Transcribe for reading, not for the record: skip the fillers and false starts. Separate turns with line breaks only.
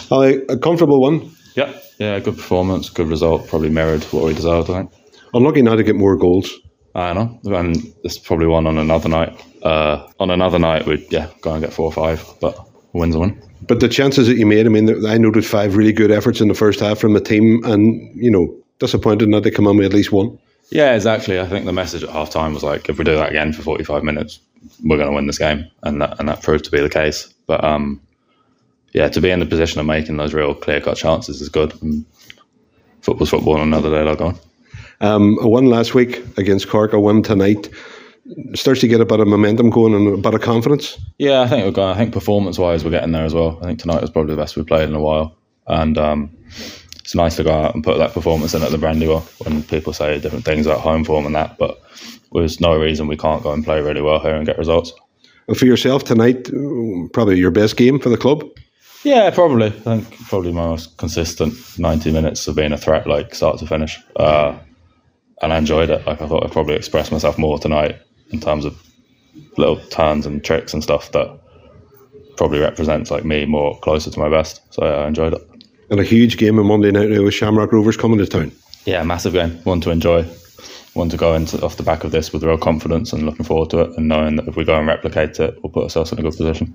A comfortable one.
Yeah, good performance, good result. Probably mirrored what we deserved, I think.
Unlucky now to get more goals.
I know, and it's probably one on another night. On another night, we'd go and get 4 or 5, but a win's a win.
But the chances that you made, I mean, I noted 5 really good efforts in the first half from the team, and disappointed not to come on with at least one.
Yeah, exactly. I think the message at half time was like, if we do that again for 45 minutes, we're going to win this game, and that proved to be the case. But to be in the position of making those real clear-cut chances is good. And football's football, and another day they'll go on.
A win last week against Cork, a win tonight. Starts to get a bit of momentum going and a bit of confidence.
Yeah, I think we're going. I think performance-wise, we're getting there as well. I think tonight was probably the best we've played in a while, and it's nice to go out and put that performance in at the Brandywell when people say different things about home form and that. But there's no reason we can't go and play really well here and get results.
And for yourself tonight, probably your best game for the club.
Yeah, probably. I think probably my most consistent 90 minutes of being a threat, like start to finish. And I enjoyed it. Like I thought I probably expressed myself more tonight in terms of little turns and tricks and stuff that probably represents like me more closer to my best. So I enjoyed it.
And a huge game on Monday night with Shamrock Rovers coming to town.
Yeah, massive game. One to enjoy. One to go into off the back of this with real confidence and looking forward to it and knowing that if we go and replicate it, we'll put ourselves in a good position.